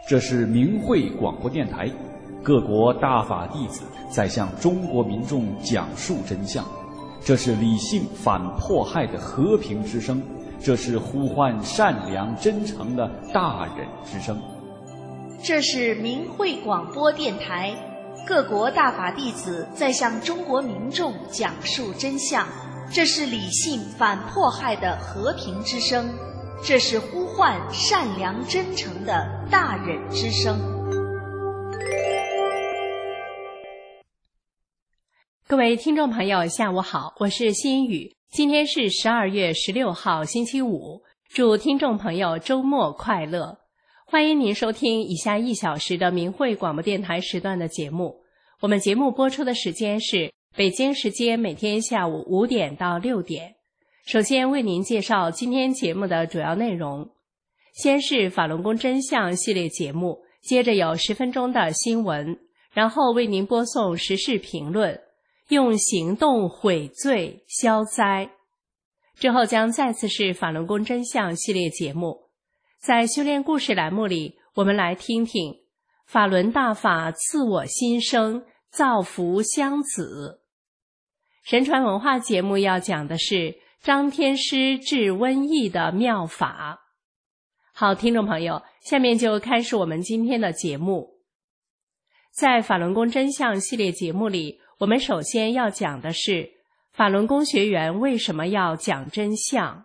这是明慧广播电台，各国大法弟子在向中国民众讲述真相。这是理性反迫害的和平之声，这是呼唤善良真诚的大忍之声。 这是明慧广播电台，各国大法弟子在向中国民众讲述真相。这是理性反迫害的和平之声，这是呼唤善良真诚的大忍之声。 各位听众朋友，下午好，我是心雨。今天是12月16号，星期五。祝听众朋友周末快乐！欢迎您收听以下1小时的明慧广播电台时段的节目。我们节目播出的时间是北京时间每天下午5点到6点。首先为您介绍今天节目的主要内容。先是法轮功真相系列节目，接着有10分钟的新闻，然后为您播送时事评论，用行动悔罪消灾。之后将再次是法轮功真相系列节目。在修炼故事栏目里，我们来听听法轮大法赐我新生，造福乡子。神传文化节目要讲的是张天师治瘟疫的妙法。好，听众朋友，下面就开始我们今天的节目。在法轮功真相系列节目里，我们首先要讲的是法轮功学员为什么要讲真相。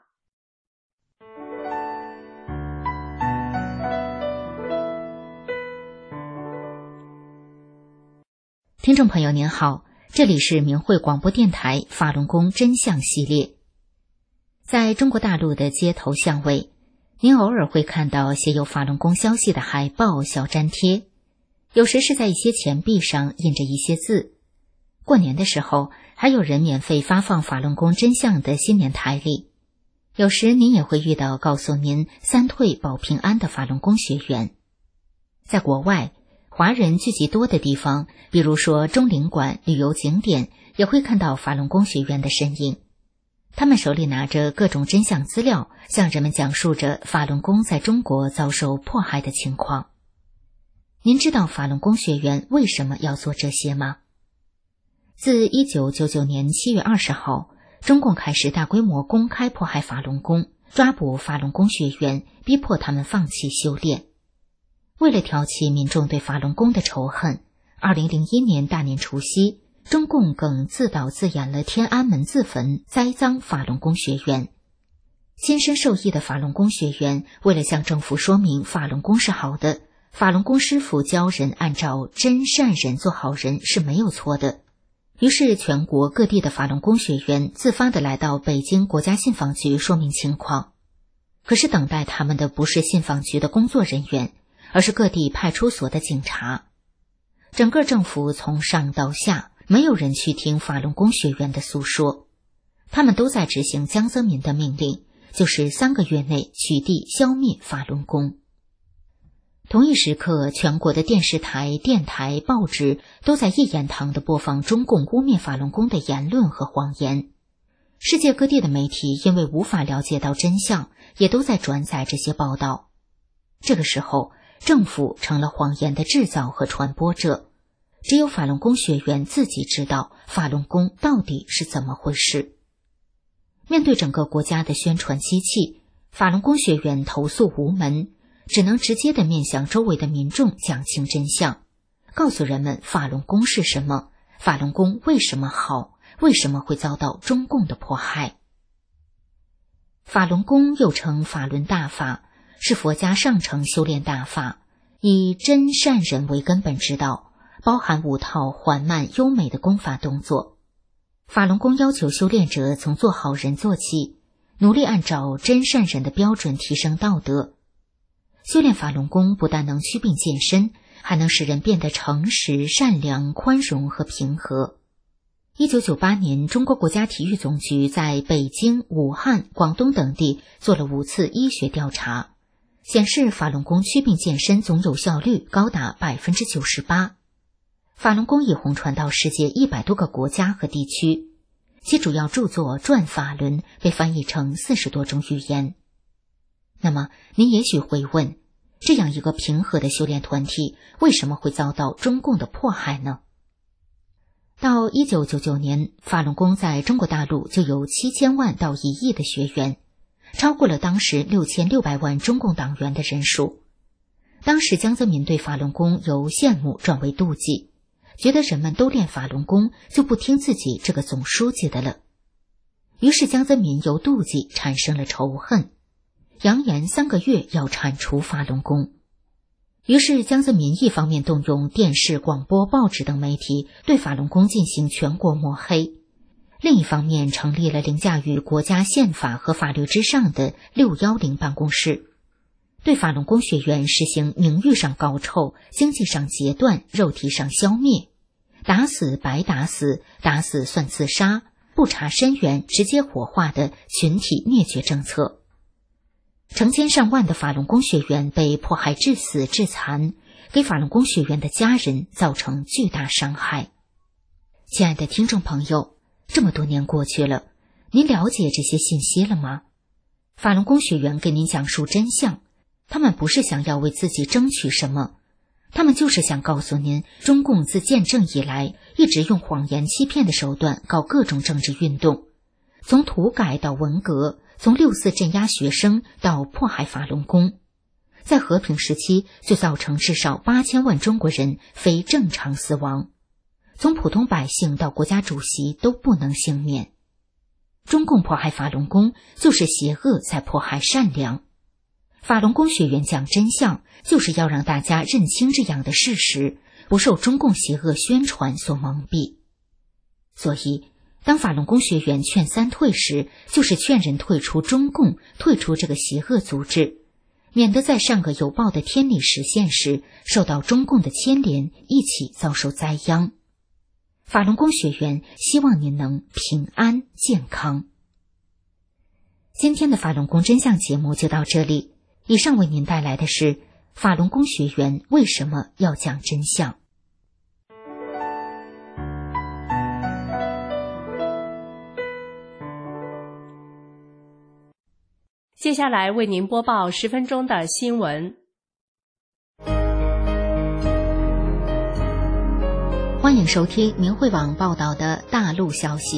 听众朋友您好，这里是明慧广播电台法轮功真相系列。在中国大陆的街头巷尾，您偶尔会看到写有法轮功消息的海报、小粘贴，有时是在一些钱币上印着一些字。过年的时候，还有人免费发放法轮功真相的新年台历。有时您也会遇到告诉您三退保平安的法轮功学员。在国外，华人聚集多的地方，比如说中领馆、旅游景点，也会看到法轮功学员的身影。他们手里拿着各种真相资料，向人们讲述着法轮功在中国遭受迫害的情况。您知道法轮功学员为什么要做这些吗？自1999年7月20号，中共开始大规模公开迫害法轮功，抓捕法轮功学员，逼迫他们放弃修炼。为了挑起民众对法轮功的仇恨，2001年大年除夕，中共更自导自演了天安门自焚，栽赃法轮功学员。亲身受益的法轮功学员为了向政府说明法轮功是好的，法轮功师傅教人按照真善忍做好人是没有错的。于是全国各地的法轮功学员自发地来到北京国家信访局说明情况。可是等待他们的不是信访局的工作人员，而是各地派出所的警察。整个政府从上到下，没有人去听法轮功学员的诉说，他们都在执行江泽民的命令，就是3个月内取缔消灭法轮功。同一时刻，全国的电视台、电台、报纸都在一言堂地播放中共污蔑法轮功的言论和谎言。世界各地的媒体因为无法了解到真相，也都在转载这些报道。这个时候，政府成了谎言的制造和传播者，只有法轮功学员自己知道法轮功到底是怎么回事。面对整个国家的宣传机器，法轮功学员投诉无门，只能直接地面向周围的民众讲清真相，告诉人们法轮功是什么，法轮功为什么好，为什么会遭到中共的迫害。法轮功又称法轮大法，是佛家上乘修炼大法，以真善忍为根本之道，包含5套缓慢优美的功法动作。法轮功要求修炼者从做好人做起，努力按照真善忍的标准提升道德。修炼法轮功不但能祛病健身，还能使人变得诚实、善良、宽容和平和。1998年，中国国家体育总局在北京、武汉、广东等地做了5次医学调查，显示法轮功祛病健身总有效率高达 98%。法轮功已红传到世界100多个国家和地区，其主要著作《转法轮》被翻译成40多种语言。那么您也许会问， 这样一个平和的修炼团体为什么会遭到中共的迫害呢？到1999年，法轮功在中国大陆就有7000万到1亿的学员，超过了当时6600万中共党员的人数。当时江泽民对法轮功由羡慕转为妒忌，觉得人们都练法轮功，就不听自己这个总书记的了。于是江泽民由妒忌产生了仇恨，扬言3个月要铲除法轮功。于是江泽民一方面动用电视、广播、报纸等媒体对法轮功进行全国抹黑，另一方面成立了凌驾于国家宪法和法律之上的610办公室，对法轮功学员实行名誉上搞臭、经济上截断、肉体上消灭，打死白打死，打死算自杀，不查深源直接火化的群体灭绝政策。成千上万的法轮功学员被迫害致死致残，给法轮功学员的家人造成巨大伤害。亲爱的听众朋友，这么多年过去了，您了解这些信息了吗？法轮功学员给您讲述真相，他们不是想要为自己争取什么，他们就是想告诉您，中共自建政以来一直用谎言欺骗的手段搞各种政治运动，从土改到文革，从6·4镇压学生到迫害法轮功，在和平时期就造成至少8000万中国人非正常死亡，从普通百姓到国家主席都不能幸免。中共迫害法轮功，就是邪恶在迫害善良。法轮功学员讲真相，就是要让大家认清这样的事实，不受中共邪恶宣传所蒙蔽。所以当法轮功学员劝3退时，就是劝人退出中共，退出这个邪恶组织，免得在上个有报的天理实现时，受到中共的牵连，一起遭受灾殃。法轮功学员希望您能平安健康。今天的法轮功真相节目就到这里，以上为您带来的是法轮功学员为什么要讲真相。 接下来为您播报10分钟的新闻。 欢迎收听明慧网报道的大陆消息。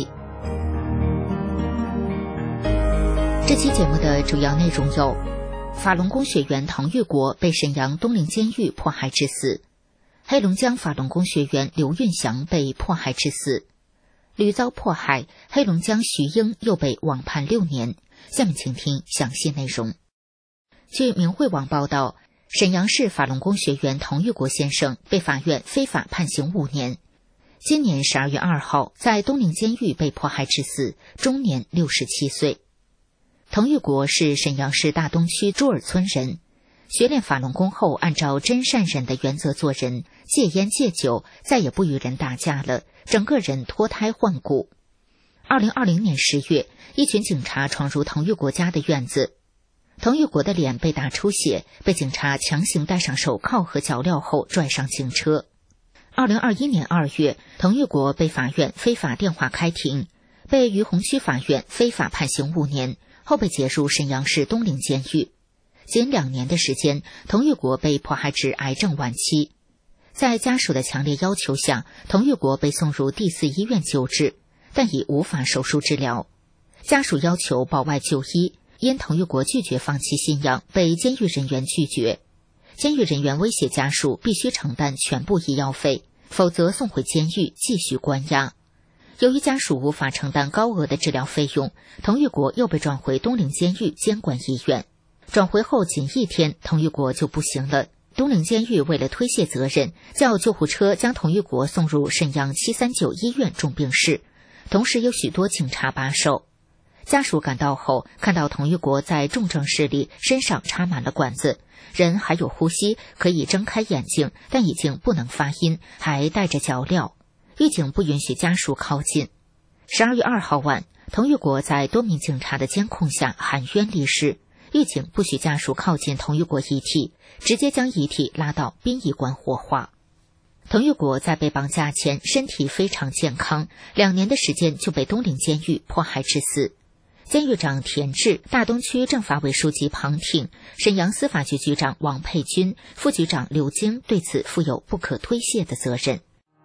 这期节目的主要内容有：法轮功学员滕玉国被沈阳东陵监狱迫害致死；黑龙江法轮功学员刘运祥被迫害致死；屡遭迫害，黑龙江徐英又被网判6年。下面请听详细内容。据明慧网报道，沈阳市法轮功学员滕玉国先生被法院非法判刑5年，今年12月2号在东陵监狱被迫害致死，终年67岁。滕玉国是沈阳市大东区朱尔村人，学练法轮功后按照真善忍的原则做人，戒烟戒酒，再也不与人打架了，整个人脱胎换骨。2020年10月，一群警察闯入滕玉国家的院子，滕玉国的脸被打出血，被警察强行戴上手铐和脚镣后拽上警车。2021年2月，滕玉国被法院非法电话开庭，被于洪区法院非法判刑5年，后被解入沈阳市东陵监狱。仅2年的时间，滕玉国被迫害至癌症晚期。在家属的强烈要求下，滕玉国被送入第4医院救治，但已无法手术治疗。家属要求保外就医，因滕玉国拒绝放弃信仰，被监狱人员拒绝。监狱人员威胁家属必须承担全部医药费，否则送回监狱继续关押。由于家属无法承担高额的治疗费用，滕玉国又被转回东陵监狱监管医院。转回后仅1天，滕玉国就不行了。东陵监狱为了推卸责任，叫救护车将滕玉国送入沈阳739医院重病室，同时有许多警察把守。家属赶到后，看到滕玉国在重症室里，身上插满了管子，人还有呼吸，可以睁开眼睛，但已经不能发音，还带着脚镣。狱警不允许家属靠近。12月2号晚，滕玉国在多名警察的监控下含冤离世。狱警不许家属靠近滕玉国遗体，直接将遗体拉到殡仪馆火化。滕玉国在被绑架前身体非常健康，2年的时间就被东陵监狱迫害致死。 监狱长田志、大东区政法委书记庞挺、沈阳司法局局长王佩军、副局长刘京对此负有不可推卸的责任。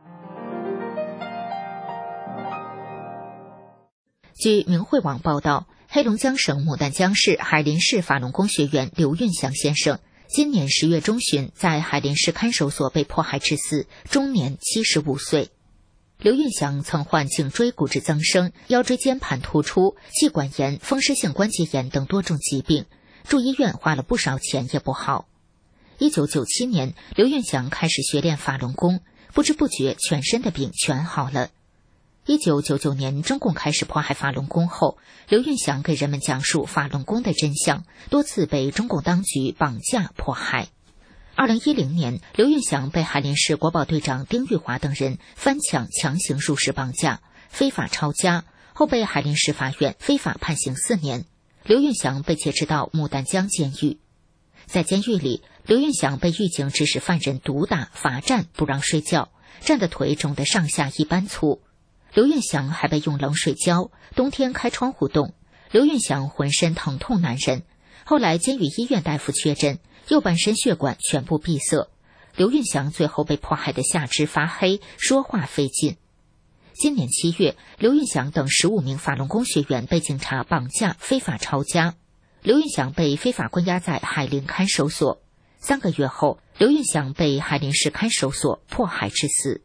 据明慧网报道，黑龙江省牡丹江市海林市法轮功学员刘运祥先生今年10月中旬在海林市看守所被迫害致死，终年75岁。刘运祥曾患颈椎骨质增生、腰椎间盘突出、气管炎、风湿性关节炎等多种疾病，住医院花了不少钱也不好。1997年，刘运祥开始学练法轮功，不知不觉全身的病全好了。1999年，中共开始迫害法轮功后，刘运祥给人们讲述法轮功的真相，多次被中共当局绑架迫害。2010年，刘运祥被海林市国保队长丁玉华等人翻墙强行入室绑架，非法抄家，后被海林市法院非法判刑4年。刘运祥被劫持到牡丹江监狱。在监狱里，刘运祥被狱警指使犯人毒打、罚站，不让睡觉，站的腿肿得上下一般粗。刘运祥还被用冷水浇，冬天开窗户冻。刘运祥浑身疼痛难忍，后来监狱医院大夫确诊右半身血管全部闭塞。刘运祥最后被迫害的下肢发黑，说话费劲。今年7月，刘运祥等15名法轮功学员被警察绑架非法抄家，刘运祥被非法关押在海林看守所。3个月后，刘运祥被海林市看守所迫害致死。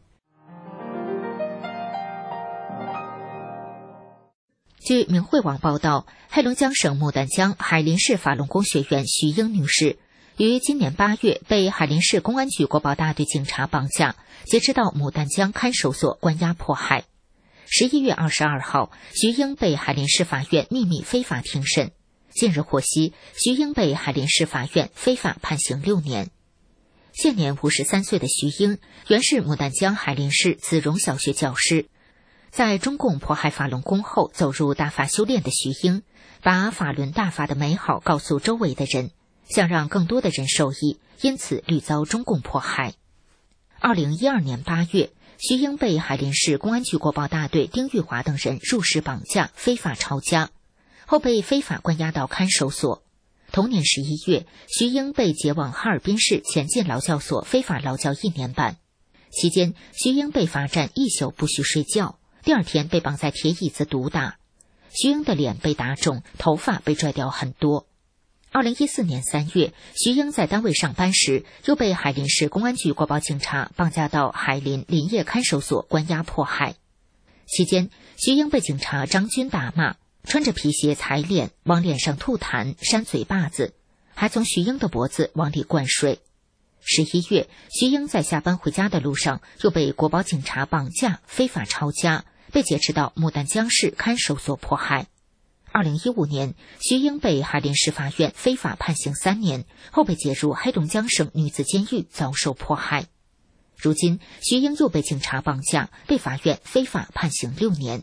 据明慧网报道，黑龙江省牡丹江海林市法轮功学员徐英女士于今年8月被海林市公安局国保大队警察绑架，劫持到牡丹江看守所关押迫害。11月22号，徐英被海林市法院秘密非法庭审。近日获悉，徐英被海林市法院非法判刑6年。现年53岁的徐英原是牡丹江海林市子荣小学教师。在中共迫害法轮功后走入大法修炼的徐英，把法轮大法的美好告诉周围的人，想让更多的人受益，因此屡遭中共迫害。2012年8月，徐英被海林市公安局国保大队丁玉华等人入室绑架非法抄家，后被非法关押到看守所。同年11月，徐英被解往哈尔滨市前进劳教所非法劳教1年半，期间徐英被罚站1宿不许睡觉，第2天被绑在铁椅子毒打。徐英的脸被打肿，头发被拽掉很多。2014年3月，徐英在单位上班时，又被海林市公安局国保警察绑架到海林林业看守所关押迫害。期间，徐英被警察张军打骂，穿着皮鞋踩脸，往脸上吐痰、扇嘴巴子，还从徐英的脖子往里灌水。11月，徐英在下班回家的路上又被国保警察绑架非法抄家，被劫持到牡丹江市看守所迫害。2015年，徐英被海林市法院非法判刑3年，后被解入黑龙江省女子监狱遭受迫害。如今，徐英又被警察绑架，被法院非法判刑6年。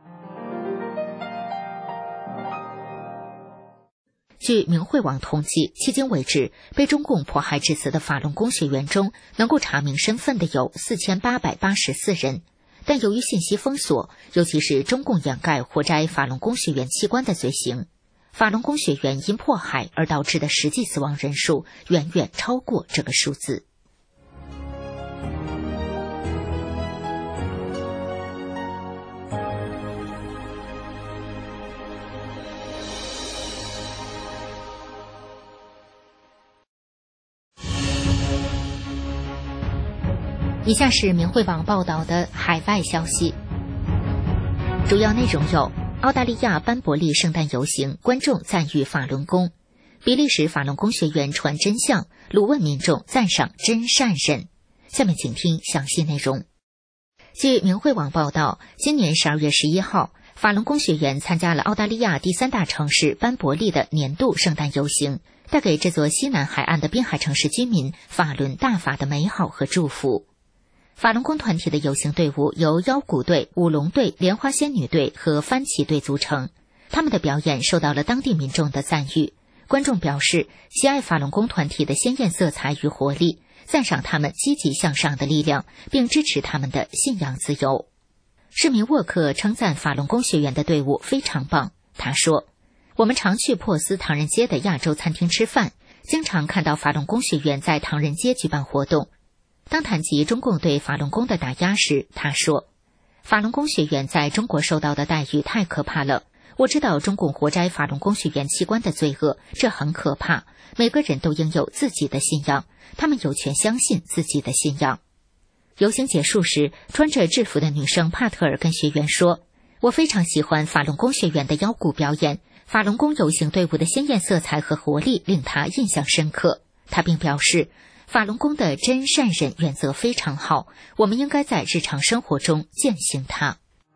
据明慧网统计，迄今为止，被中共迫害致死的法轮功学员中，能够查明身份的有4884人。但由于信息封锁，尤其是中共掩盖活摘法轮功学员器官的罪行，法轮功学员因迫害而导致的实际死亡人数远远超过这个数字。以下是明慧网报道的海外消息，主要内容有：澳大利亚班伯利圣诞游行，观众赞誉法轮功；比利时法轮功学员传真相，鲁汶民众赞赏真善忍。下面请听详细内容。据明慧网报道，今年12月11号，法轮功学员参加了澳大利亚第3大城市班伯利的年度圣诞游行，带给这座西南海岸的滨海城市居民法轮大法的美好和祝福。法轮功团体的游行队伍由腰鼓队、舞龙队、莲花仙女队和番旗队组成，他们的表演受到了当地民众的赞誉。观众表示喜爱法轮功团体的鲜艳色彩与活力，赞赏他们积极向上的力量，并支持他们的信仰自由。市民沃克称赞法轮功学员的队伍非常棒， 他说，我们常去珀斯唐人街的亚洲餐厅吃饭，经常看到法轮功学员在唐人街举办活动。当谈及中共对法轮功的打压时，他说，法轮功学员在中国受到的待遇太可怕了。我知道中共活摘法轮功学员器官的罪恶，这很可怕。每个人都应有自己的信仰，他们有权相信自己的信仰。游行结束时，穿着制服的女生帕特尔跟学员说，我非常喜欢法轮功学员的腰鼓表演，法轮功游行队伍的鲜艳色彩和活力令他印象深刻。他并表示，法轮功的真善忍原则非常好，我们应该在日常生活中践行它。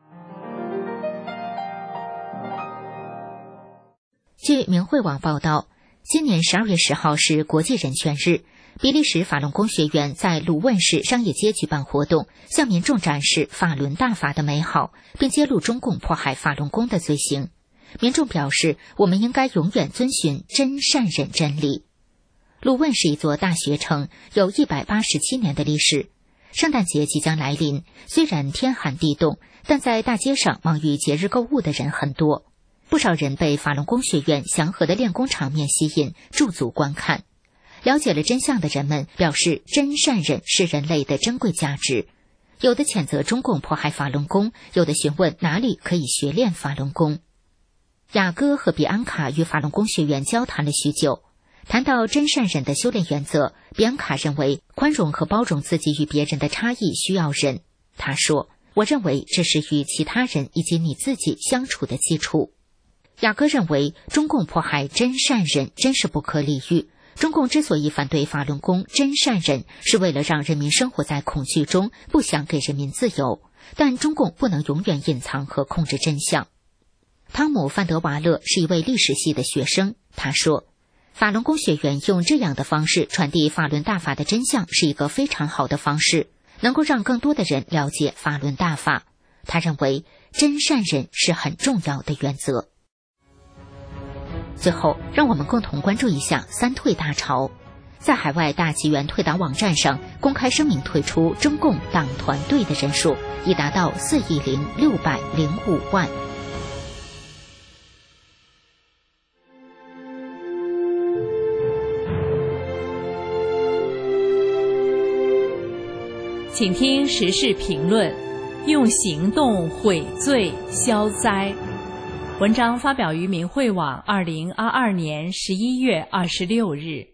据明慧网报道，今年12月10号是国际人权日，比利时法轮功学员在鲁汶市商业街举办活动，向民众展示法轮大法的美好，并揭露中共迫害法轮功的罪行。民众表示，我们应该永远遵循真善忍真理。鲁汶是一座大学城，有187年的历史。圣诞节即将来临，虽然天寒地冻，但在大街上忙于节日购物的人很多。不少人被法轮功学院祥和的练功场面吸引，驻足观看。了解了真相的人们表示，真善忍是人类的珍贵价值。有的谴责中共迫害法轮功，有的询问哪里可以学练法轮功。雅各和比安卡与法轮功学员交谈了许久，谈到真善忍的修炼原则，比安卡认为宽容和包容自己与别人的差异需要忍。他说，我认为这是与其他人以及你自己相处的基础。雅各认为，中共迫害真善忍真是不可理喻。中共之所以反对法轮功真善忍，是为了让人民生活在恐惧中，不想给人民自由。但中共不能永远隐藏和控制真相。汤姆·范德瓦勒是一位历史系的学生，他说，法轮功学员用这样的方式传递法轮大法的真相是一个非常好的方式，能够让更多的人了解法轮大法。他认为真善忍是很重要的原则。最后，让我们共同关注一下三退大潮。在海外大纪元退党网站上公开声明退出中共党团队的人数已达到4.605亿。 请听时事评论，用行动悔罪消灾。文章发表于明慧网2022年11月26日。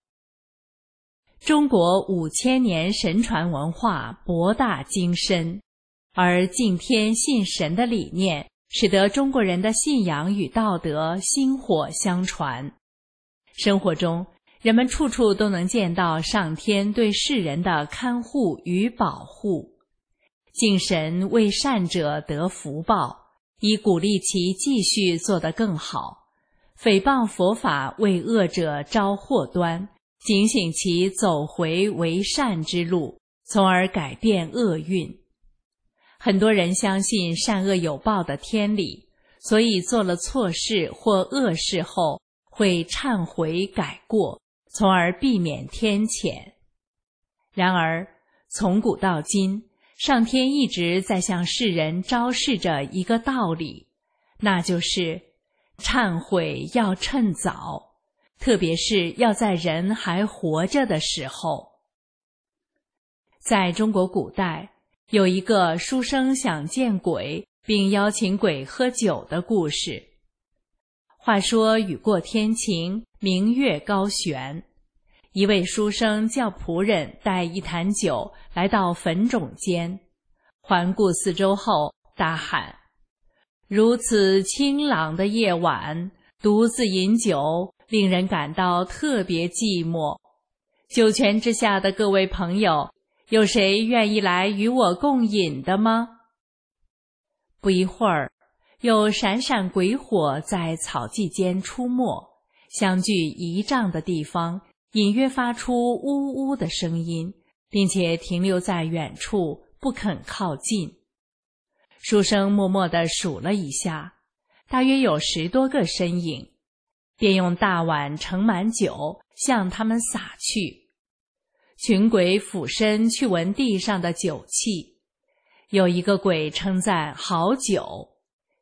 中国5000年神传文化博大精深，而敬天信神的理念使得中国人的信仰与道德薪火相传。生活中，人们处处都能见到上天对世人的看护与保护。敬神为善者得福报，以鼓励其继续做得更好；诽谤佛法为恶者招祸端，警醒其走回为善之路，从而改变厄运。很多人相信善恶有报的天理，所以做了错事或恶事后会忏悔改过，从而避免天谴。然而，从古到今，上天一直在向世人昭示着一个道理，那就是忏悔要趁早，特别是要在人还活着的时候。在中国古代，有一个书生想见鬼并邀请鬼喝酒的故事。话说雨过天晴，明月高悬，一位书生叫仆人带一坛酒来到坟冢间，环顾四周后大喊：如此清朗的夜晚，独自饮酒，令人感到特别寂寞。酒泉之下的各位朋友，有谁愿意来与我共饮的吗？不一会儿，有闪闪鬼火在草迹间出没，相距1丈的地方隐约发出呜呜的声音，并且停留在远处，不肯靠近。书生默默地数了一下，大约有10多个身影，便用大碗盛满酒向他们洒去。群鬼俯身去闻地上的酒气，有一个鬼称赞好酒，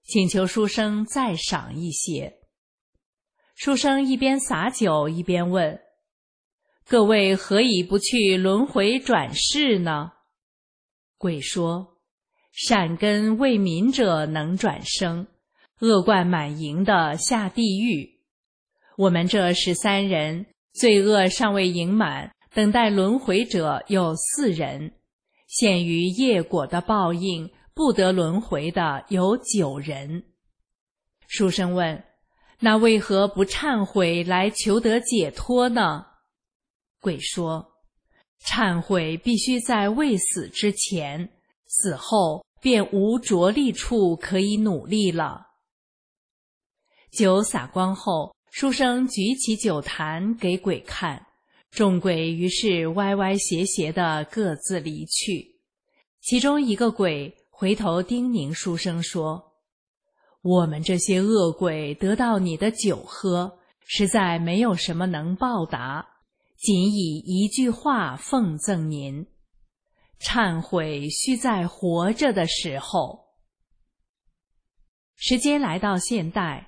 请求书生再赏一些。书生一边洒酒一边问：各位何以不去轮回转世呢？鬼说：善根未泯者能转生，恶贯满盈的下地狱。我们这13人，罪恶尚未盈满，等待轮回者有4人，限于业果的报应，不得轮回的有9人。书生问：那为何不忏悔来求得解脱呢？鬼说：忏悔必须在未死之前，死后便无着力处可以努力了。酒洒光后，书生举起酒坛给鬼看，众鬼于是歪歪斜斜地各自离去。其中一个鬼回头叮咛书生说：我们这些恶鬼得到你的酒喝，实在没有什么能报答，仅以一句话奉赠您：忏悔须在活着的时候。时间来到现代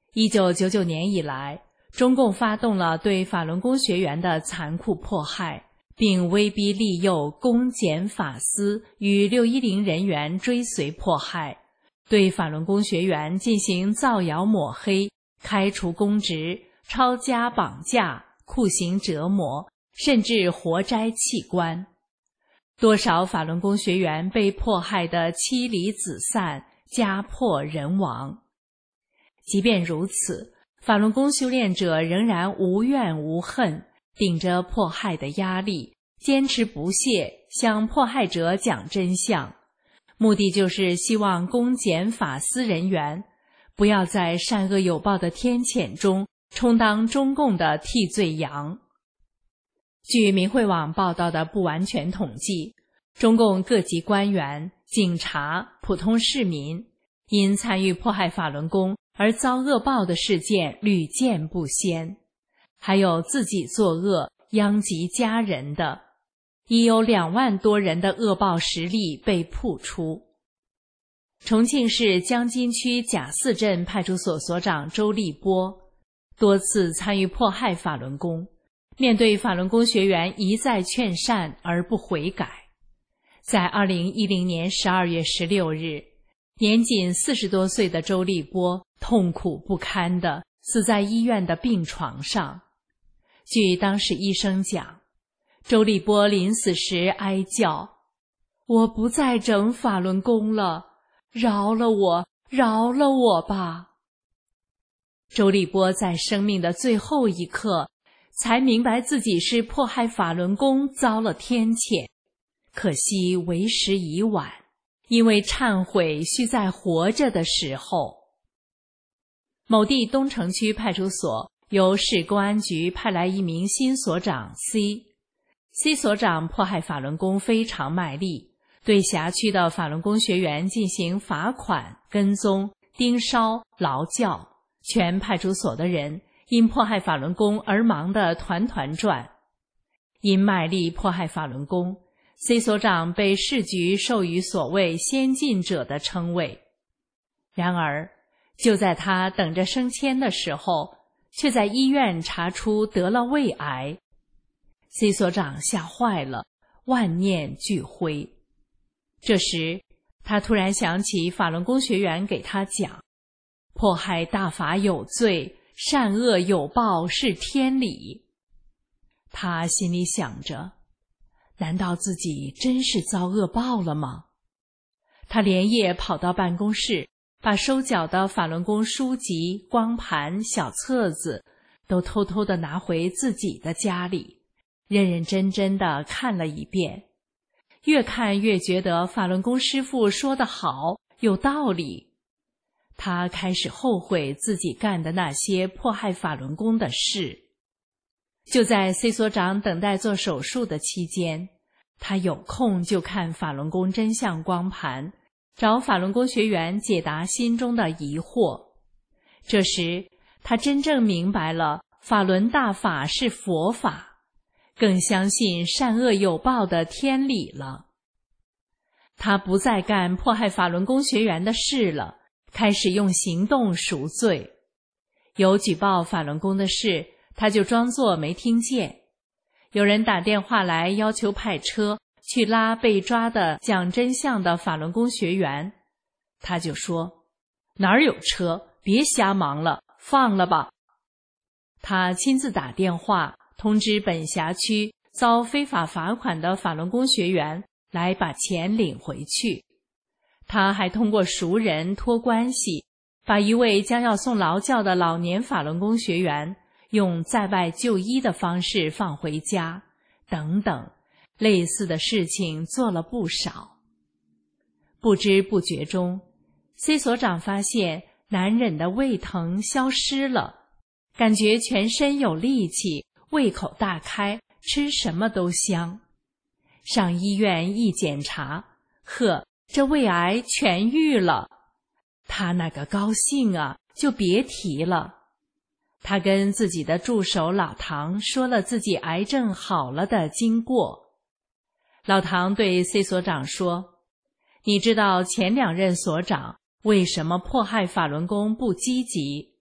，1999年以来，中共发动了对法轮功学员的残酷迫害，并威逼利诱公检法司与610人员追随迫害，对法轮功学员进行造谣抹黑、开除公职、抄家绑架、酷刑折磨，甚至活摘器官。多少法轮功学员被迫害得妻离子散、家破人亡。即便如此，法轮功修炼者仍然无怨无恨，顶着迫害的压力，坚持不懈向迫害者讲真相，目的就是希望公检法司人员不要在善恶有报的天谴中充当中共的替罪羊。据明慧网报道的不完全统计，中共各级官员、警察、普通市民因参与迫害法轮功而遭恶报的事件屡见不鲜，还有自己作恶殃及家人的，已有2万多人的恶报实例被曝出。重庆市江津区贾寺镇派出所所长周立波多次参与迫害法轮功，面对法轮功学员一再劝善而不悔改。在2010年12月16日，年仅40多岁的周立波痛苦不堪地死在医院的病床上。据当时医生讲，周立波临死时哀叫：我不再整法轮功了，饶了我，饶了我吧。周立波在生命的最后一刻才明白自己是迫害法轮功遭了天谴，可惜为时已晚，因为忏悔须在活着的时候。某地东城区派出所由市公安局派来一名新所长 C 所长迫害法轮功非常卖力，对辖区的法轮功学员进行罚款、跟踪、盯梢、劳教，全派出所的人因迫害法轮功而忙得团团转。因卖力迫害法轮功， C 所长被市局授予所谓先进者的称谓。然而就在他等着升迁的时候，却在医院查出得了胃癌。 C 所长吓坏了，万念俱灰。这时他突然想起法轮功学员给他讲，迫害大法有罪，善恶有报是天理。他心里想着，难道自己真是遭恶报了吗？他连夜跑到办公室，把收缴的法轮功书籍、光盘、小册子都偷偷地拿回自己的家里，认认真真地看了一遍。越看越觉得法轮功师父说得好，有道理。他开始后悔自己干的那些迫害法轮功的事。就在 C 所长等待做手术的期间，他有空就看法轮功真相光盘，找法轮功学员解答心中的疑惑。这时他真正明白了法轮大法是佛法，更相信善恶有报的天理了。他不再干迫害法轮功学员的事了， 开始用行动赎罪。有举报法轮功的事，他就装作没听见。有人打电话来要求派车去拉被抓的讲真相的法轮功学员，他就说：哪儿有车，别瞎忙了，放了吧。他亲自打电话通知本辖区遭非法罚款的法轮功学员来把钱领回去。他还通过熟人托关系，把一位将要送劳教的老年法轮功学员用在外就医的方式放回家，等等，类似的事情做了不少。不知不觉中，C 所长发现难忍的胃疼消失了，感觉全身有力气，胃口大开，吃什么都香。上医院一检查，呵，这胃癌痊愈了。他那个高兴啊，就别提了。他跟自己的助手老唐说了自己癌症好了的经过。老唐对 C 所长说：你知道前2任所长为什么迫害法轮功不积极？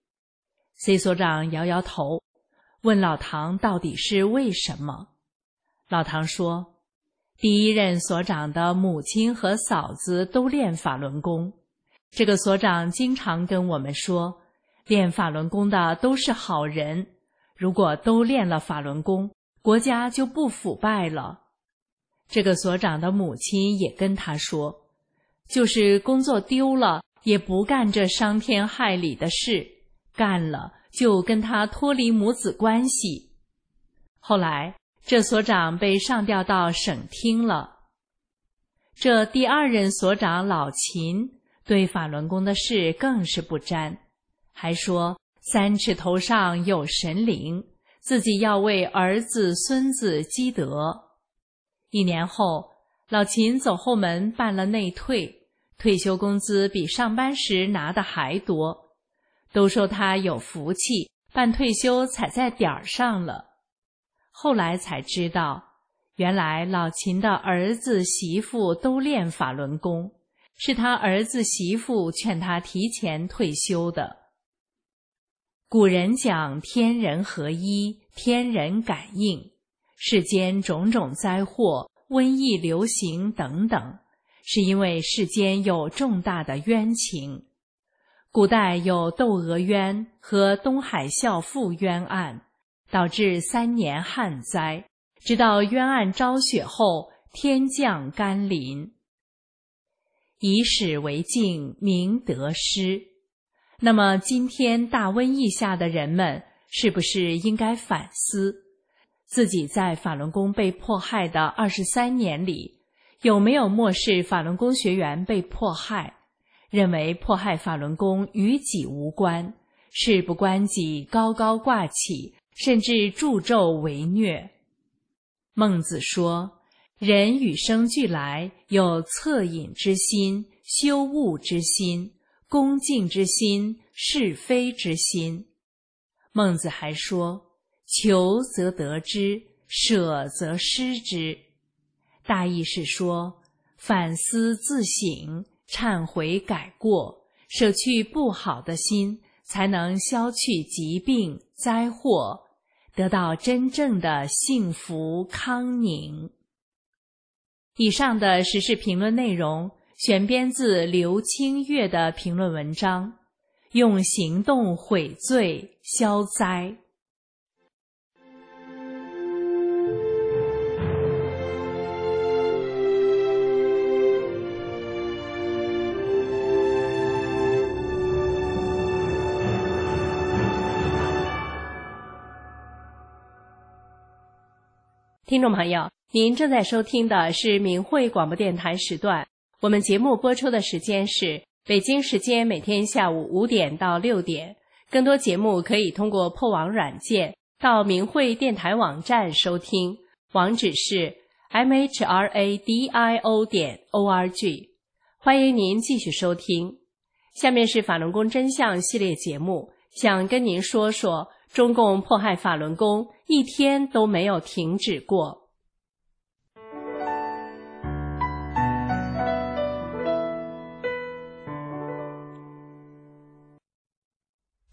C 所长摇摇头，问老唐到底是为什么。老唐说，第1任所长的母亲和嫂子都练法轮功，这个所长经常跟我们说，练法轮功的都是好人，如果都练了法轮功，国家就不腐败了。这个所长的母亲也跟他说，就是工作丢了也不干这伤天害理的事，干了就跟他脱离母子关系。后来这所长被上调到省厅了。这第2任所长老秦对法轮功的事更是不沾，还说3尺头上有神灵，自己要为儿子孙子积德。1年后，老秦走后门办了内退，退休工资比上班时拿的还多，都说他有福气，办退休踩在点儿上了。后来才知道，原来老秦的儿子媳妇都练法轮功，是他儿子媳妇劝他提前退休的。古人讲天人合一，天人感应，世间种种灾祸、瘟疫流行等等，是因为世间有重大的冤情。古代有窦娥冤和东海孝妇冤案，导致3年旱灾，直到冤案昭雪后，天降甘霖。以史为镜，明得失。那么今天大瘟疫下的人们，是不是应该反思，自己在法轮功被迫害的23年里，有没有漠视法轮功学员被迫害，认为迫害法轮功与己无关，事不关己，高高挂起，甚至助纣为虐。孟子说，人与生俱来，有恻隐之心、羞恶之心、恭敬之心、是非之心。孟子还说，求则得之，舍则失之。大意是说，反思自省，忏悔改过，舍去不好的心，才能消去疾病灾祸，得到真正的幸福康宁。以上的时事评论内容选编自刘清月的评论文章，用行动悔罪消灾。听众朋友，您正在收听的是明慧广播电台时段，我们节目播出的时间是北京时间每天下午5点到6点。更多节目可以通过破网软件到明慧电台网站收听，网址是 mhradio.org。欢迎您继续收听。下面是法轮功真相系列节目，想跟您说说中共迫害法轮功一天都没有停止过。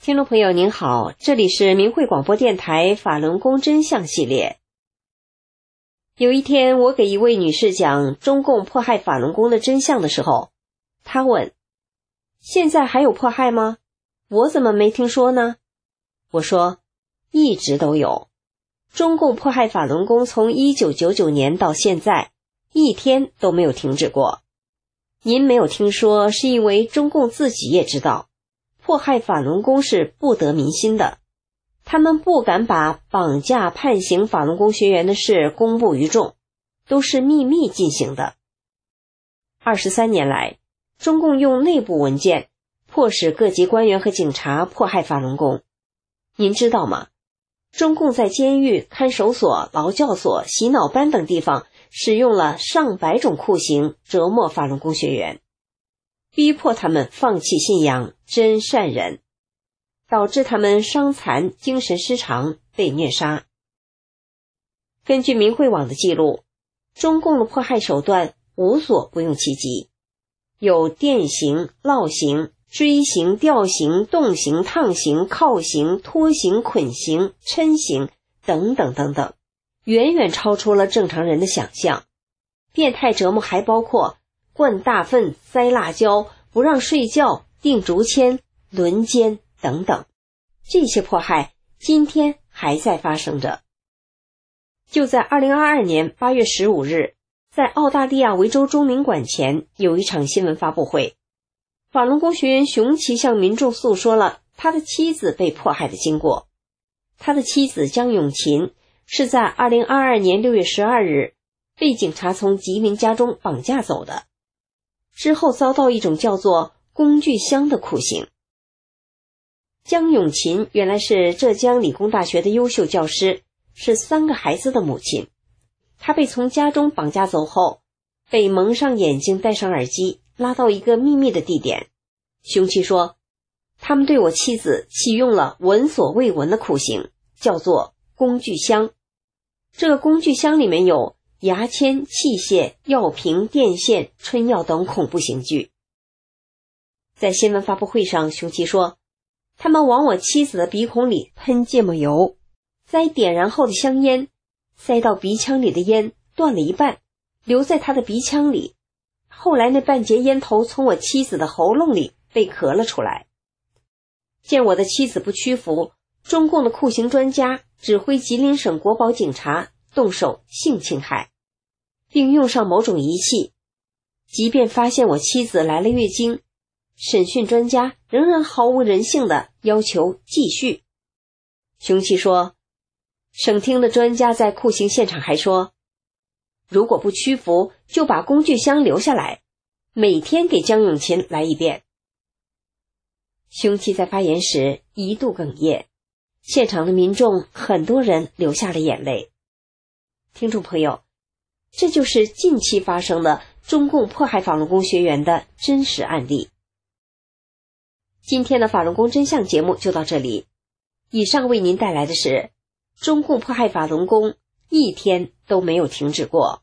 听众朋友您好，这里是明慧广播电台法轮功真相系列。有一天，我给一位女士讲中共迫害法轮功的真相的时候，她问：现在还有迫害吗？我怎么没听说呢？我说，一直都有。中共迫害法轮功从1999年到现在，一天都没有停止过。您没有听说，是因为中共自己也知道，迫害法轮功是不得民心的。他们不敢把绑架判刑法轮功学员的事公布于众，都是秘密进行的。23年来，中共用内部文件迫使各级官员和警察迫害法轮功。您知道吗？中共在监狱、看守所、劳教所、洗脑班等地方使用了上百种酷刑折磨法轮功学员，逼迫他们放弃信仰真善忍，导致他们伤残、精神失常，被虐杀。根据明慧网的记录，中共的迫害手段无所不用其极，有电刑、烙刑、锥刑、吊刑、冻刑、烫刑、铐刑、拖刑、捆刑、抻刑等等等等，远远超出了正常人的想象。变态折磨还包括灌大粪、塞辣椒、不让睡觉、钉竹签、轮奸等等，这些迫害今天还在发生着。就在2022年8月15日，在澳大利亚维州中领馆前有一场新闻发布会，法轮功学员熊奇向民众诉说了他的妻子被迫害的经过。他的妻子江永琴是在2022年6月12日被警察从吉林家中绑架走的，之后遭到一种叫做工具箱的酷刑。江永琴原来是浙江理工大学的优秀教师，是3个孩子的母亲。她被从家中绑架走后，被蒙上眼睛，戴上耳机，拉到一个秘密的地点。凶器说，他们对我妻子启用了闻所未闻的酷刑，叫做工具箱。这个工具箱里面有牙签、器械、药瓶、电线、春药等恐怖刑具。在新闻发布会上，凶器说，他们往我妻子的鼻孔里喷芥末油，塞点燃后的香烟，塞到鼻腔里的烟断了一半，留在他的鼻腔里。后来那半截烟头从我妻子的喉咙里被咳了出来。见我的妻子不屈服，中共的酷刑专家指挥吉林省国保警察动手性侵害，并用上某种仪器。即便发现我妻子来了月经，审讯专家仍然毫无人性地要求继续。凶器说，省厅的专家在酷刑现场还说，如果不屈服，就把工具箱留下来，每天给江永琴来一遍。凶器在发言时一度哽咽，现场的民众很多人流下了眼泪。听众朋友，这就是近期发生的中共迫害法轮功学员的真实案例。今天的法轮功真相节目就到这里，以上为您带来的是中共迫害法轮功一天都没有停止过。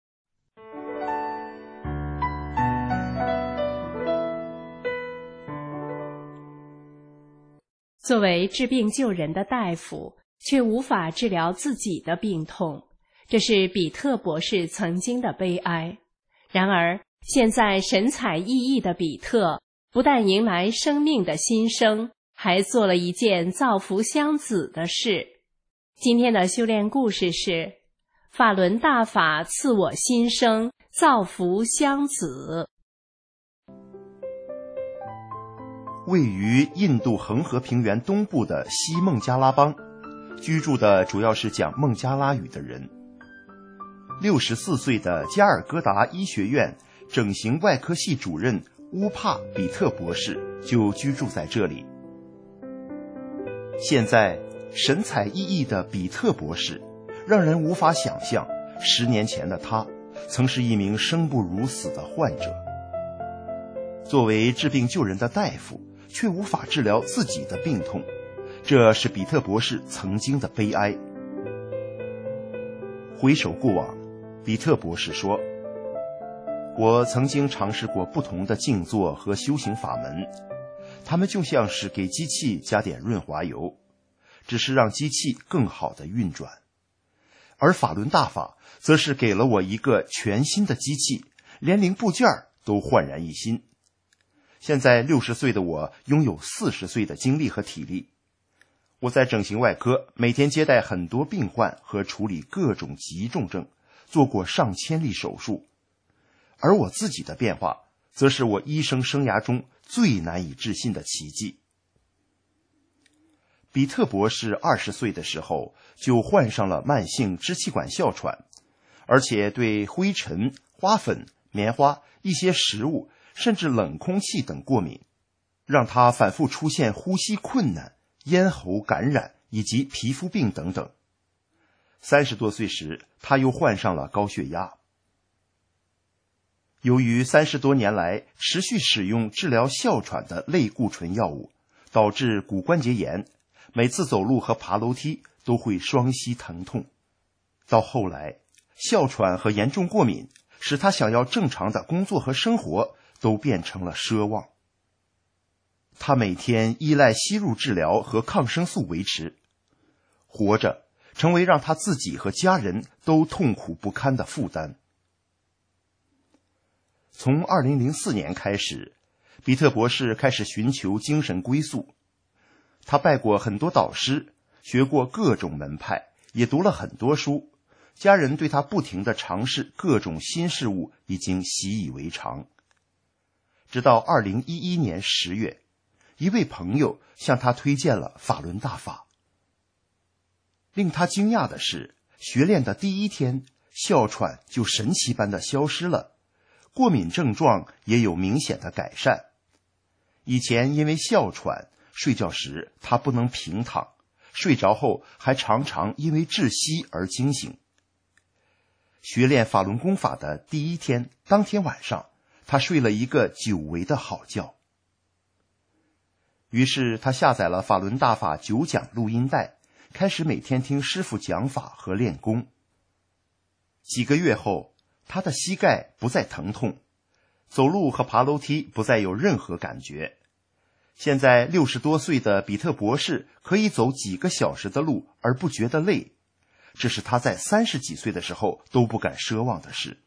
作为治病救人的大夫，却无法治疗自己的病痛，这是比特博士曾经的悲哀。然而，现在神采奕奕的比特不但迎来生命的新生，还做了一件造福乡子的事。今天的修炼故事是法轮大法赐我新生，造福乡子。 位于印度恒河平原东部的西孟加拉邦，居住的主要是讲孟加拉语的人。64岁的加尔各答医学院整形外科系主任乌帕比特博士就居住在这里。现在神采奕奕的比特博士让人无法想象10年前的他曾是一名生不如死的患者。作为治病救人的大夫，却无法治疗自己的病痛，这是比特博士曾经的悲哀。回首过往，比特博士说，我曾经尝试过不同的静坐和修行法门， 它们就像是给机器加点润滑油，只是让机器更好地运转。而法轮大法则是给了我一个全新的机器，连零部件都焕然一新。现在60岁的我拥有40岁的精力和体力。我在整形外科每天接待很多病患和处理各种急重症，做过上千例手术。而我自己的变化，则是我医生生涯中最难以置信的奇迹。比特博士20岁的时候就患上了慢性支气管哮喘，而且对灰尘、花粉、棉花、一些食物甚至冷空气等过敏，让他反复出现呼吸困难、咽喉感染以及皮肤病等等。30多岁时，他又患上了高血压。由于30多年来持续使用治疗哮喘的类固醇药物，导致骨关节炎，每次走路和爬楼梯都会双膝疼痛。到后来，哮喘和严重过敏使他想要正常的工作和生活都变成了奢望。他每天依赖吸入治疗和抗生素维持，活着成为让他自己和家人都痛苦不堪的负担。从2004年开始，比特博士开始寻求精神归宿。他拜过很多导师，学过各种门派，也读了很多书。家人对他不停地尝试各种新事物已经习以为常。直到2011年10月，一位朋友向他推荐了法轮大法。令他惊讶的是，学练的第1天，哮喘就神奇般的消失了，过敏症状也有明显的改善。以前因为哮喘，睡觉时他不能平躺，睡着后还常常因为窒息而惊醒。学练法轮功法的第1天，当天晚上，他睡了一个久违的好觉。于是他下载了法轮大法9讲录音带，开始每天听师父讲法和练功。几个月后，他的膝盖不再疼痛，走路和爬楼梯不再有任何感觉。现在60多岁的比特博士可以走几个小时的路而不觉得累，这是他在30几岁的时候都不敢奢望的事。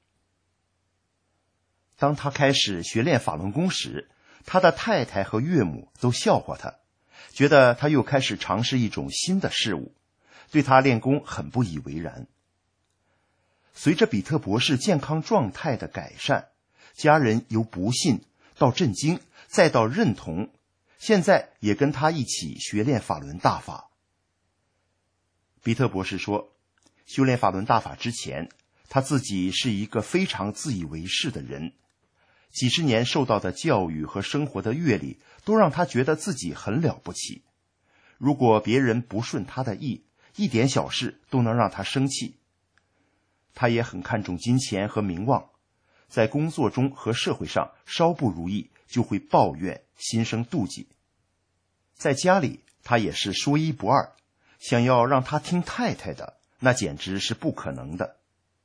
当他开始学练法轮功时，他的太太和岳母都笑话他，觉得他又开始尝试一种新的事物，对他练功很不以为然。随着比特博士健康状态的改善，家人由不信到震惊，再到认同，现在也跟他一起学练法轮大法。比特博士说，修炼法轮大法之前，他自己是一个非常自以为是的人，几十年受到的教育和生活的阅历都让他觉得自己很了不起。如果别人不顺他的意，一点小事都能让他生气。他也很看重金钱和名望，在工作中和社会上稍不如意就会抱怨，心生妒忌。在家里他也是说一不二，想要让他听太太的，那简直是不可能的。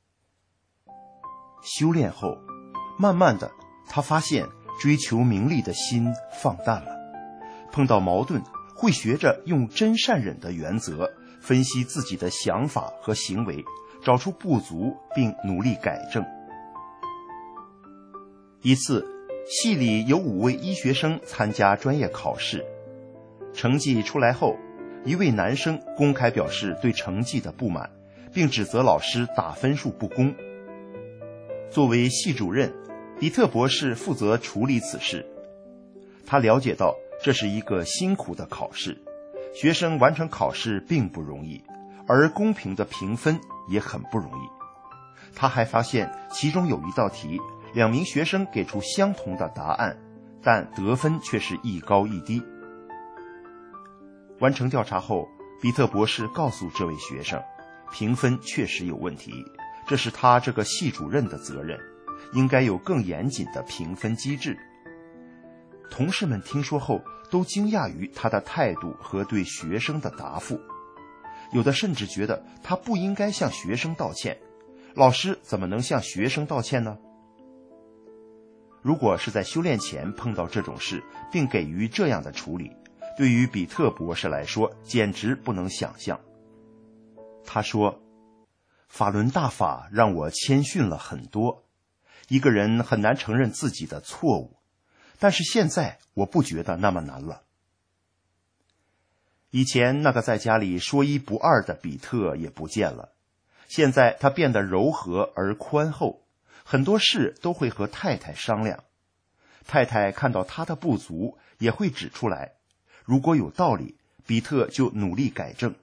修炼后，慢慢的他发现追求名利的心放淡了，碰到矛盾会学着用真善忍的原则分析自己的想法和行为，找出不足并努力改正。一次，系里有5位医学生参加专业考试，成绩出来后，一位男生公开表示对成绩的不满，并指责老师打分数不公。作为系主任，比特博士负责处理此事。他了解到这是一个辛苦的考试，学生完成考试并不容易，而公平的评分也很不容易。他还发现其中有一道题，2名学生给出相同的答案，但得分却是一高一低。完成调查后，比特博士告诉这位学生，评分确实有问题，这是他这个系主任的责任，应该有更严谨的评分机制。同事们听说后都惊讶于他的态度和对学生的答复，有的甚至觉得他不应该向学生道歉，老师怎么能向学生道歉呢？ 如果是在修炼前碰到这种事，并给予这样的处理，对于比特博士来说简直不能想象。他说，法轮大法让我谦逊了很多，一个人很难承认自己的错误，但是现在我不觉得那么难了。以前那个在家里说一不二的比特也不见了，现在他变得柔和而宽厚，很多事都会和太太商量，太太看到他的不足也会指出来，如果有道理，比特就努力改正。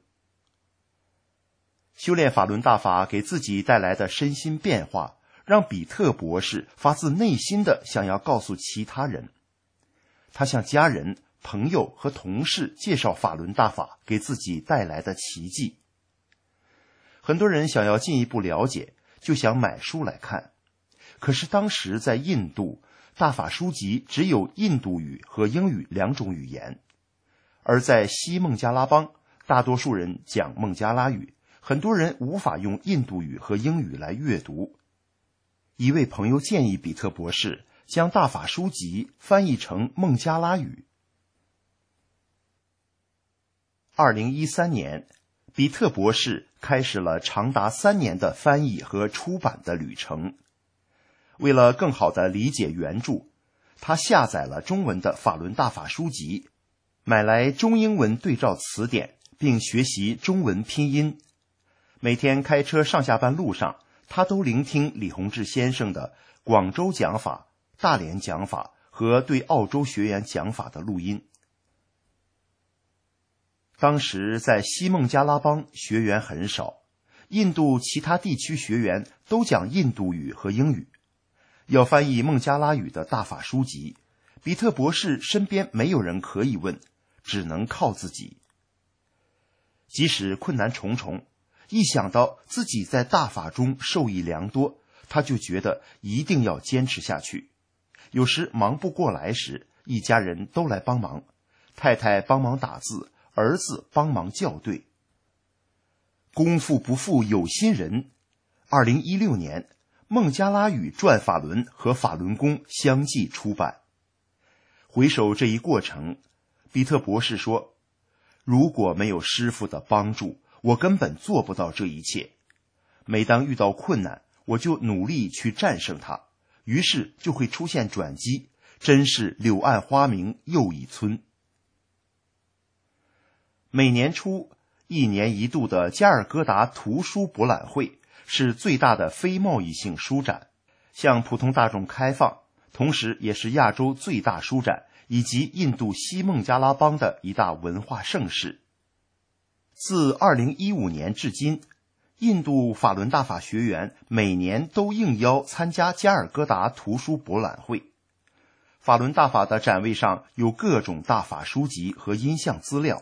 修炼法轮大法给自己带来的身心变化，让比特博士发自内心的想要告诉其他人。他向家人、朋友和同事介绍法轮大法给自己带来的奇迹。很多人想要进一步了解，就想买书来看。可是当时在印度，大法书籍只有印度语和英语两种语言，而在西孟加拉邦，大多数人讲孟加拉语，很多人无法用印度语和英语来阅读。一位朋友建议比特博士将大法书籍翻译成孟加拉语。2013年，比特博士开始了长达3年的翻译和出版的旅程。为了更好地理解原著，他下载了中文的法轮大法书籍，买来中英文对照词典，并学习中文拼音。每天开车上下班路上，他都聆听李洪志先生的广州讲法、大连讲法和对澳洲学员讲法的录音。当时在西孟加拉邦学员很少，印度其他地区学员都讲印度语和英语。要翻译孟加拉语的大法书籍，比特博士身边没有人可以问，只能靠自己。即使困难重重，一想到自己在大法中受益良多，他就觉得一定要坚持下去。有时忙不过来时，一家人都来帮忙，太太帮忙打字，儿子帮忙校对。功夫不负有心人，2016年孟加拉语转法轮和法轮功相继出版。回首这一过程，比特博士说，如果没有师父的帮助，我根本做不到这一切。每当遇到困难，我就努力去战胜它，于是就会出现转机，真是柳暗花明又一村。每年初，1年1度的加尔各答图书博览会是最大的非贸易性书展，向普通大众开放，同时也是亚洲最大书展以及印度西孟加拉邦的一大文化盛事。自2015年至今，印度法轮大法学员每年都应邀参加加尔各答图书博览会。法轮大法的展位上有各种大法书籍和音像资料。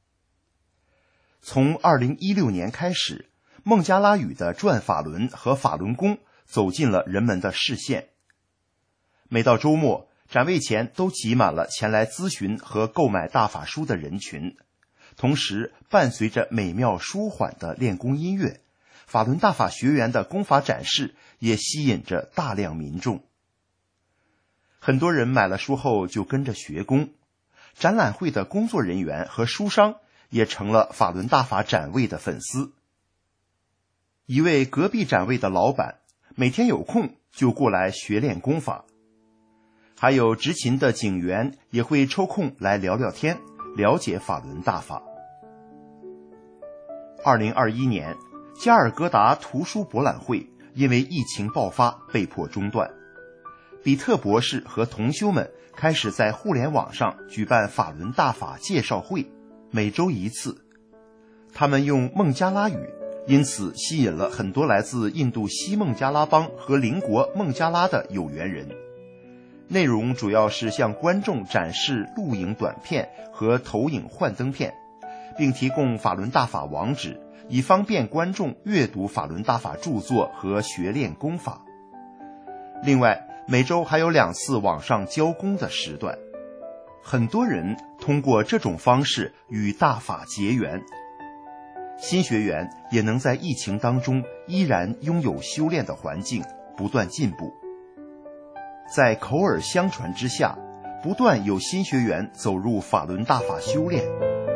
从2016年开始，孟加拉语的转法轮和法轮功走进了人们的视线。每到周末，展位前都挤满了前来咨询和购买大法书的人群，同时伴随着美妙舒缓的练功音乐，法轮大法学员的功法展示也吸引着大量民众。很多人买了书后就跟着学功，展览会的工作人员和书商也成了法轮大法展位的粉丝。一位隔壁展位的老板每天有空就过来学练功法，还有执勤的警员也会抽空来聊聊天，了解法轮大法。2021年，加尔各答图书博览会因为疫情爆发被迫中断。比特博士和同修们开始在互联网上举办法轮大法介绍会，每周1次。他们用孟加拉语，因此吸引了很多来自印度西孟加拉邦和邻国孟加拉的有缘人。内容主要是向观众展示录影短片和投影幻灯片，并提供法轮大法网址，以方便观众阅读法轮大法著作和学练功法。另外，每周还有2次网上教功的时段。很多人通过这种方式与大法结缘，新学员也能在疫情当中依然拥有修炼的环境，不断进步。 在口耳相传之下，不断有新学员走入法轮大法修炼。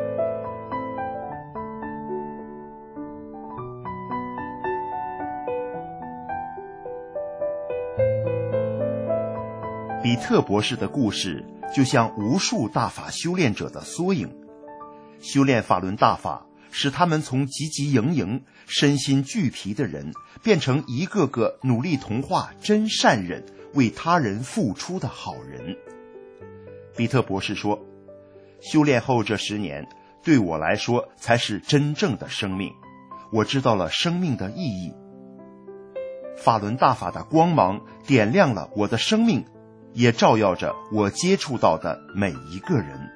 比特博士的故事就像无数大法修炼者的缩影，修炼法轮大法使他们从汲汲营营、身心俱疲的人，变成一个个努力同化真善忍、为他人付出的好人。比特博士说，修炼后这10年，对我来说才是真正的生命，我知道了生命的意义。法轮大法的光芒点亮了我的生命，也照耀着我接触到的每一个人。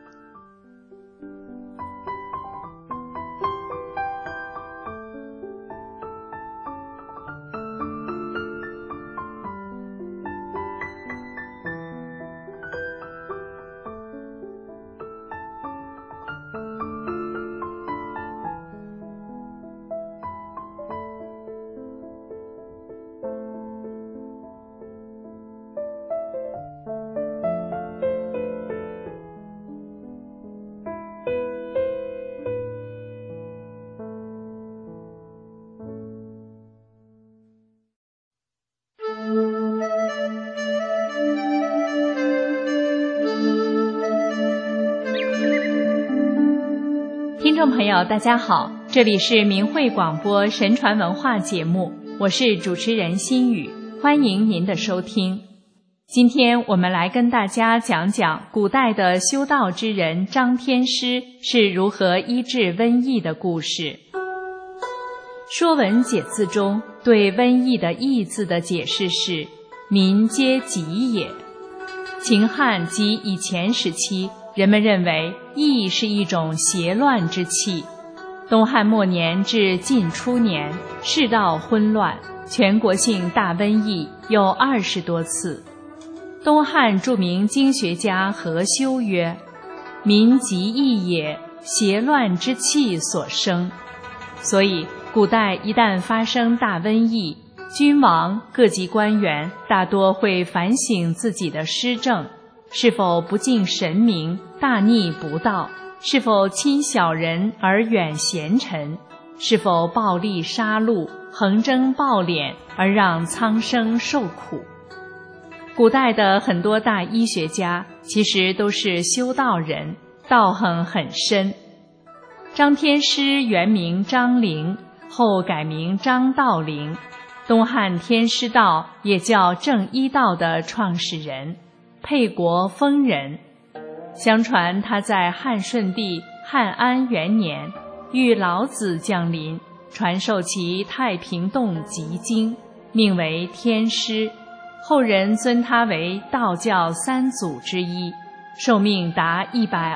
听众朋友大家好，这里是明慧广播神传文化节目，我是主持人心雨，欢迎您的收听。今天我们来跟大家讲讲古代的修道之人张天师是如何医治瘟疫的故事。说文解字中对瘟疫的疫字的解释是民皆疾也。秦汉及以前时期，人们认为疫是一种邪乱之气。东汉末年至晋初年，世道混乱，全国性大瘟疫有20多次。东汉著名经学家何修曰：民疾疫也，邪乱之气所生。所以古代一旦发生大瘟疫，君王、各级官员大多会反省自己的施政，是否不敬神明，大逆不道，是否亲小人而远贤臣，是否暴力杀戮，横征暴敛而让苍生受苦。古代的很多大医学家其实都是修道人，道行很深。张天师原名张陵，后改名张道陵，东汉天师道也叫正一道的创始人，沛国丰人。相传他在汉顺帝汉安元年遇老子降临，传授其太平洞集经，命为天师，后人尊他为道教3祖之一，寿命达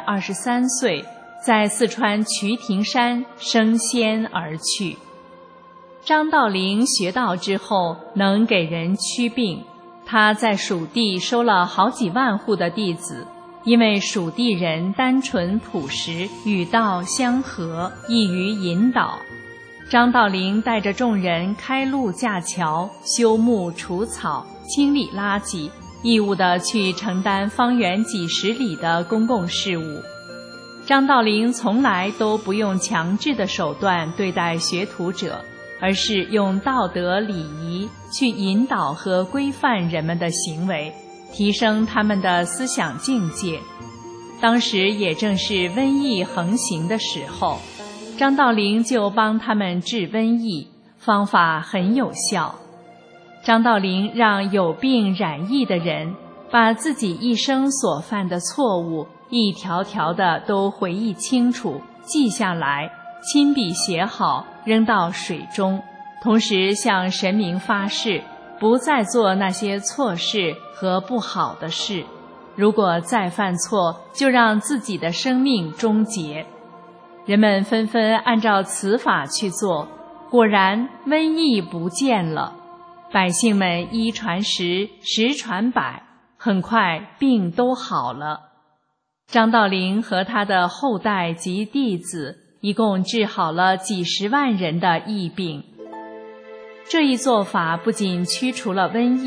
123岁，在四川渠亭山升仙而去。张道陵学道之后能给人驱病，他在蜀地收了好几万户的弟子，因为蜀地人单纯朴实，与道相合，易于引导。张道陵带着众人开路架桥，修木除草，清理垃圾，义务地去承担方圆几十里的公共事务。张道陵从来都不用强制的手段对待学徒者，而是用道德礼仪去引导和规范人们的行为，提升他们的思想境界。当时也正是瘟疫横行的时候，张道陵就帮他们治瘟疫，方法很有效。张道陵让有病染疫的人把自己一生所犯的错误一条条的都回忆清楚，记下来，亲笔写好，扔到水中，同时向神明发誓，不再做那些错事和不好的事，如果再犯错，就让自己的生命终结。人们纷纷按照此法去做，果然瘟疫不见了。百姓们1传10，10传100，很快病都好了。张道陵和他的后代及弟子一共治好了几十万人的疫病。这一做法不仅驱除了瘟疫，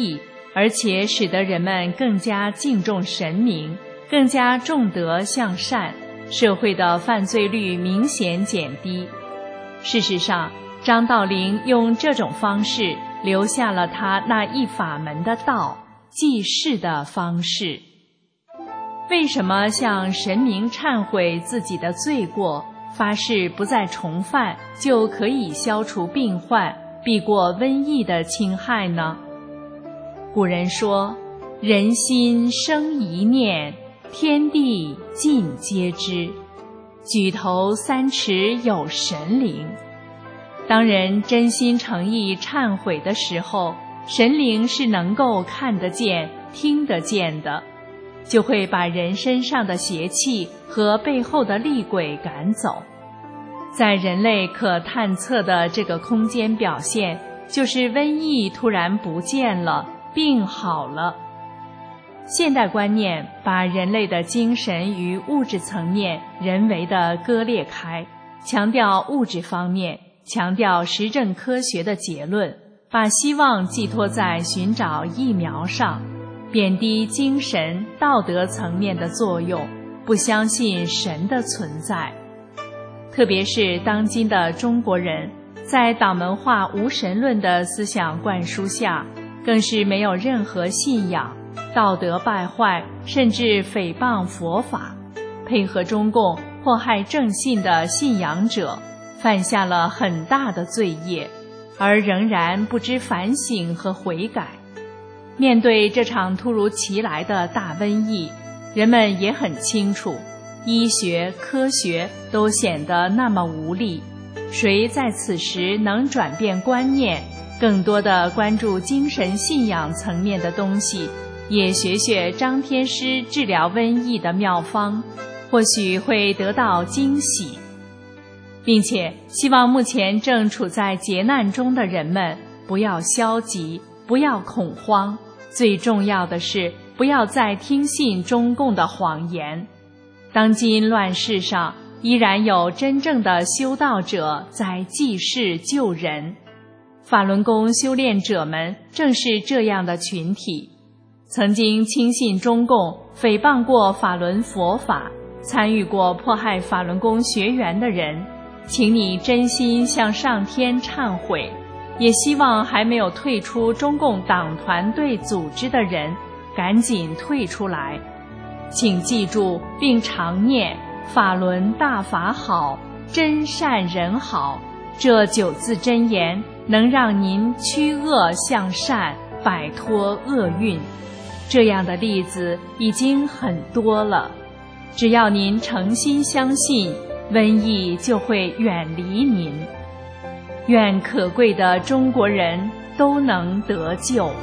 而且使得人们更加敬重神明，更加重德向善，社会的犯罪率明显减低。事实上，张道陵用这种方式留下了他那一法门的道，济世的方式。为什么向神明忏悔自己的罪过，发誓不再重犯，就可以消除病患，避过瘟疫的侵害呢？古人说，人心生一念，天地尽皆知，举头三尺有神灵。当人真心诚意忏悔的时候，神灵是能够看得见、听得见的，就会把人身上的邪气和背后的厉鬼赶走。在人类可探测的这个空间表现，就是瘟疫突然不见了，病好了。现代观念把人类的精神与物质层面人为地割裂开，强调物质方面，强调实证科学的结论，把希望寄托在寻找疫苗上，贬低精神道德层面的作用，不相信神的存在。特别是当今的中国人，在党文化无神论的思想灌输下，更是没有任何信仰，道德败坏，甚至诽谤佛法，配合中共迫害正信的信仰者，犯下了很大的罪业，而仍然不知反省和悔改。面对这场突如其来的大瘟疫，人们也很清楚，医学、科学都显得那么无力，谁在此时能转变观念，更多的关注精神信仰层面的东西，也学学张天师治疗瘟疫的妙方，或许会得到惊喜。并且希望目前正处在劫难中的人们不要消极，不要恐慌，最重要的是不要再听信中共的谎言。当今乱世上，依然有真正的修道者在济世救人，法轮功修炼者们正是这样的群体。曾经轻信中共，诽谤过法轮佛法，参与过迫害法轮功学员的人，请你真心向上天忏悔，也希望还没有退出中共党团队组织的人赶紧退出来。请记住并常念法轮大法好，真善人好，这9字真言能让您趋恶向善，摆脱厄运。这样的例子已经很多了，只要您诚心相信，瘟疫就会远离您。愿可贵的中国人都能得救。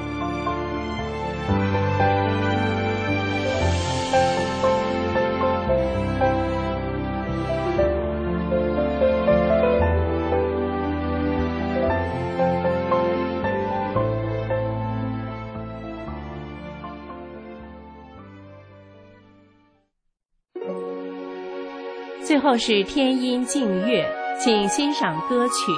最后是天音静乐，请欣赏歌曲。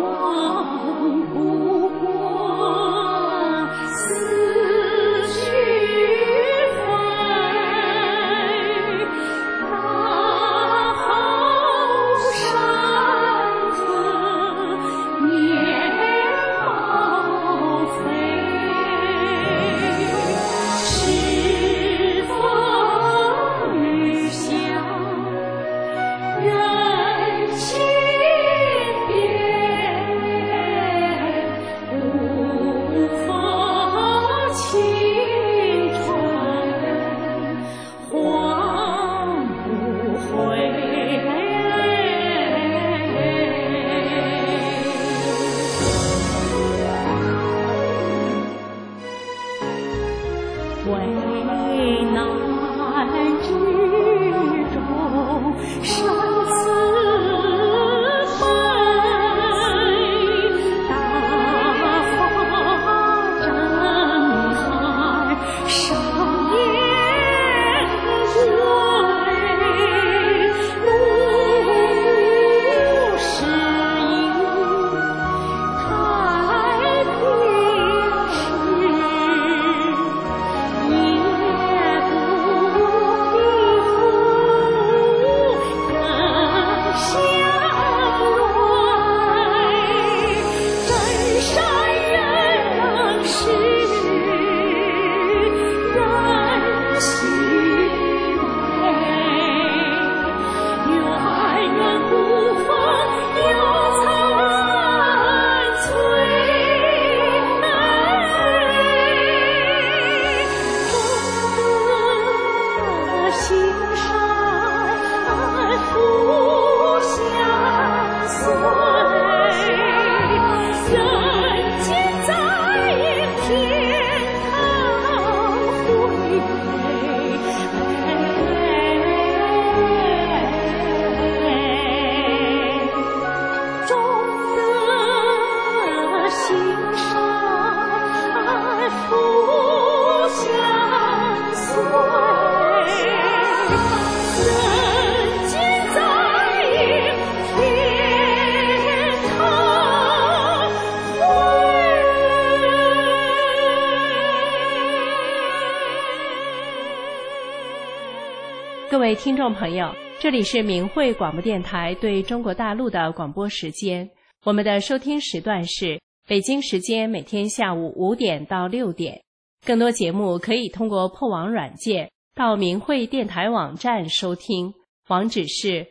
各位听众朋友，这里是明慧广播电台对中国大陆的广播时间。我们的收听时段是北京时间每天下午5点到6点。更多节目可以通过破网软件到明慧电台网站收听，网址是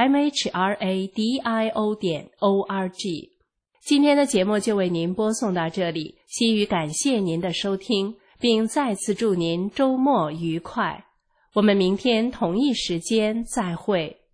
mhradio.org。今天的节目就为您播送到这里，希宇感谢您的收听，并再次祝您周末愉快。我们明天同一时间再会。